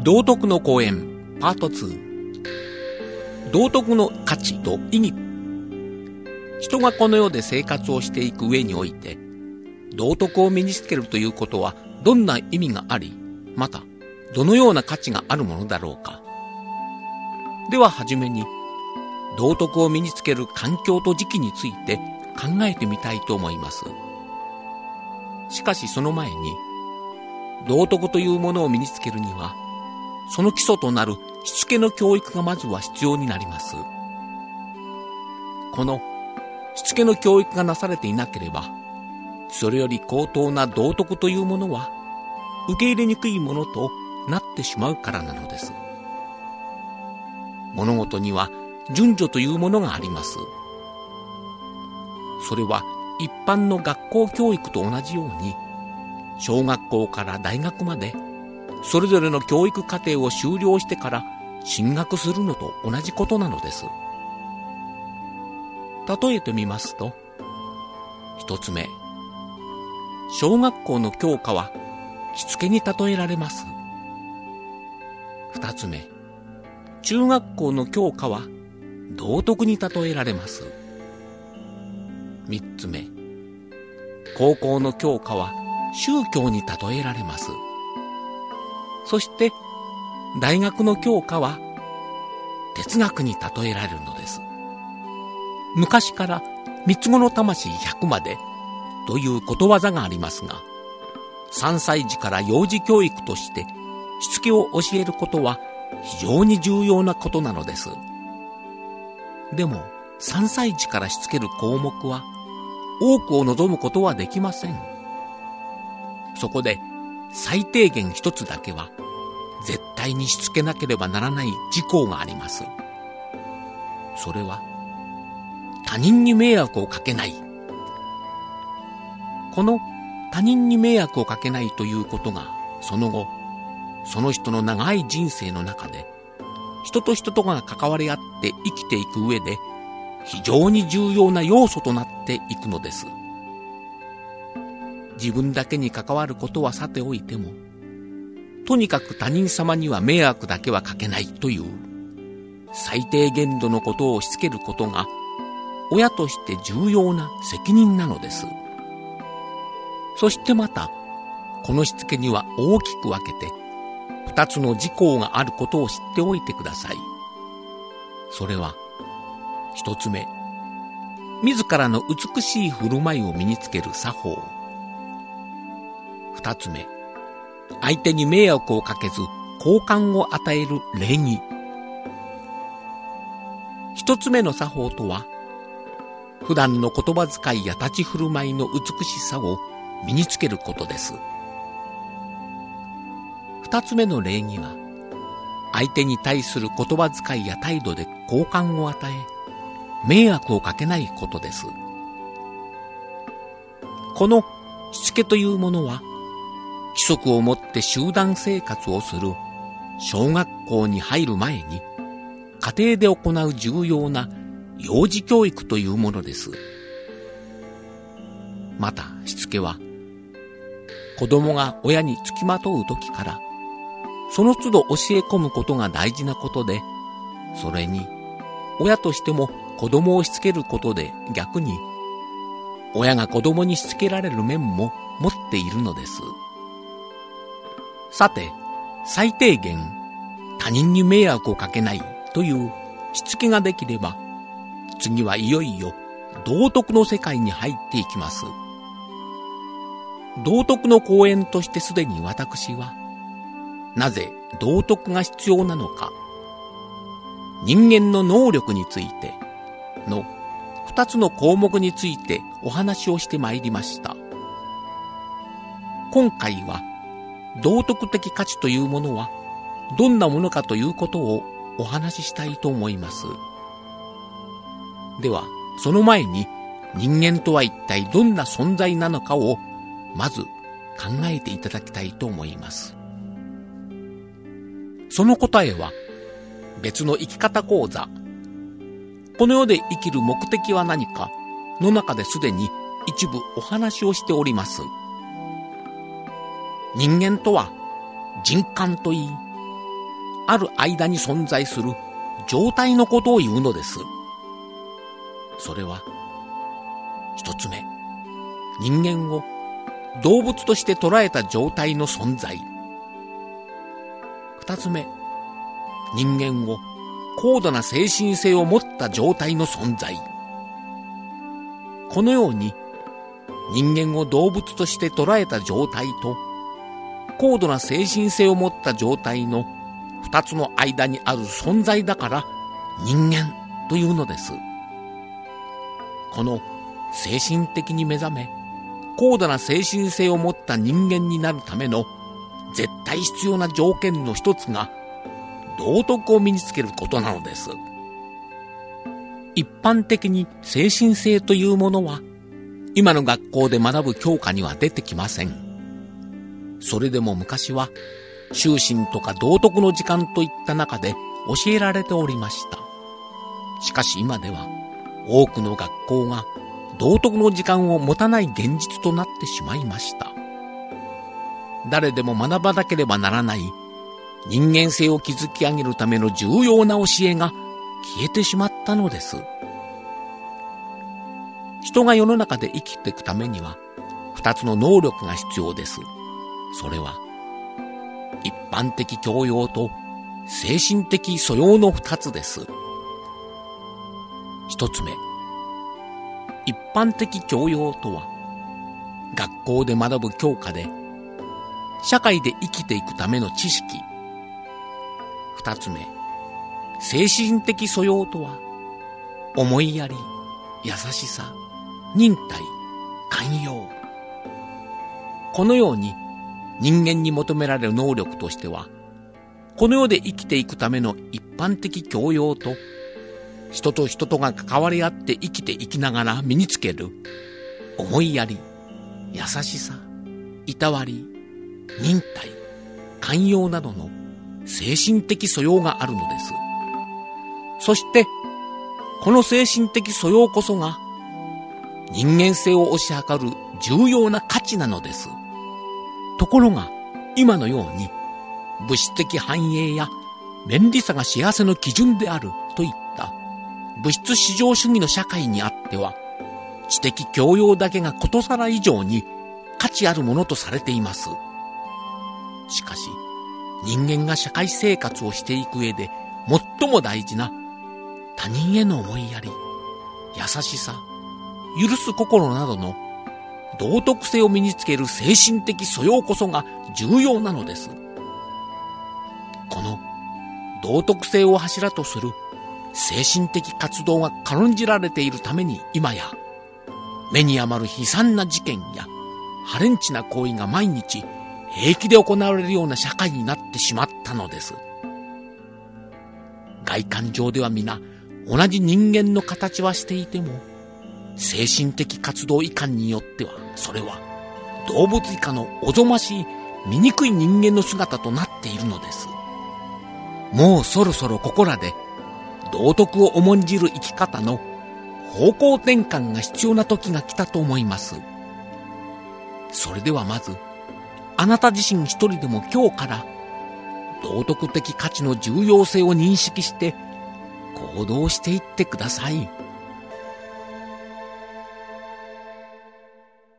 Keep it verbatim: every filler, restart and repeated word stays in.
道徳の講演パートに。道徳の価値と意義。人がこの世で生活をしていく上において、道徳を身につけるということはどんな意味があり、またどのような価値があるものだろうか。でははじめに、道徳を身につける環境と時期について考えてみたいと思います。しかしその前に、道徳というものを身につけるには、その基礎となるしつけの教育がまずは必要になります。このしつけの教育がなされていなければ、それより高等な道徳というものは受け入れにくいものとなってしまうからなのです。物事には順序というものがあります。それは一般の学校教育と同じように、小学校から大学までそれぞれの教育課程を修了してから進学するのと同じことなのです。例えてみますと、一つ目、小学校の教科はしつけに例えられます。二つ目、中学校の教科は道徳に例えられます。三つ目、高校の教科は宗教に例えられます。そして大学の教科は哲学に例えられるのです。昔から三つ子の魂百までということわざがありますが、三歳児から幼児教育としてしつけを教えることは非常に重要なことなのです。でも三歳児からしつける項目は多くを望むことはできません。そこで最低限一つだけは絶対にしつけなければならない事項があります。それは他人に迷惑をかけない。この他人に迷惑をかけないということが、その後その人の長い人生の中で人と人とが関わり合って生きていく上で非常に重要な要素となっていくのです。自分だけに関わることはさておいても、とにかく他人様には迷惑だけはかけないという最低限度のことをしつけることが親として重要な責任なのです。そしてまたこのしつけには大きく分けて二つの事項があることを知っておいてください。それは一つ目、自らの美しい振る舞いを身につける作法。二つ目、相手に迷惑をかけず好感を与える礼儀。一つ目の作法とは、普段の言葉遣いや立ち振る舞いの美しさを身につけることです。二つ目の礼儀は、相手に対する言葉遣いや態度で好感を与え、迷惑をかけないことです。このしつけというものは、規則をもって集団生活をする小学校に入る前に家庭で行う重要な幼児教育というものです。またしつけは子供が親につきまとう時からその都度教え込むことが大事なことで、それに親としても子供をしつけることで逆に親が子供にしつけられる面も持っているのです。さて、最低限他人に迷惑をかけないというしつけができれば、次はいよいよ道徳の世界に入っていきます。道徳の講演としてすでに私は、なぜ道徳が必要なのか、人間の能力についての二つの項目についてお話をしてまいりました。今回は道徳的価値というものはどんなものかということをお話ししたいと思います。ではその前に、人間とは一体どんな存在なのかをまず考えていただきたいと思います。その答えは別の生き方講座、この世で生きる目的は何かの中ですでに一部お話をしております。人間とは人間といい、 ある間に存在する状態のことを言うのです。それは、一つ目、人間を動物として捉えた状態の存在。二つ目、人間を高度な精神性を持った状態の存在。このように、人間を動物として捉えた状態と、高度な精神性を持った状態の二つの間にある存在だから人間というのです。この精神的に目覚め、高度な精神性を持った人間になるための絶対必要な条件の一つが道徳を身につけることなのです。一般的に精神性というものは今の学校で学ぶ教科には出てきません。それでも昔は修身とか道徳の時間といった中で教えられておりました。しかし今では多くの学校が道徳の時間を持たない現実となってしまいました。誰でも学ばなければならない人間性を築き上げるための重要な教えが消えてしまったのです。人が世の中で生きていくためには二つの能力が必要です。それは一般的教養と精神的素養の二つです。一つ目、一般的教養とは学校で学ぶ教科で社会で生きていくための知識。二つ目、精神的素養とは思いやり、優しさ、忍耐、寛容。このように人間に求められる能力としては、この世で生きていくための一般的教養と、人と人とが関わり合って生きていきながら身につける思いやり、優しさ、いたわり、忍耐、寛容などの精神的素養があるのです。そして、この精神的素養こそが人間性を推し量る重要な価値なのです。ところが今のように物質的繁栄や便利さが幸せの基準であるといった物質至上主義の社会にあっては、知的教養だけがことさら以上に価値あるものとされています。しかし人間が社会生活をしていく上で最も大事な他人への思いやり、優しさ、許す心などの道徳性を身につける精神的素養こそが重要なのです。この道徳性を柱とする精神的活動が軽んじられているために、今や目に余る悲惨な事件や破廉恥な行為が毎日平気で行われるような社会になってしまったのです。外観上では皆同じ人間の形はしていても、精神的活動いかんによっては、それは動物以下のおぞましい醜い人間の姿となっているのです。もうそろそろここらで道徳を重んじる生き方の方向転換が必要な時が来たと思います。それではまず、あなた自身一人でも今日から道徳的価値の重要性を認識して行動していってください。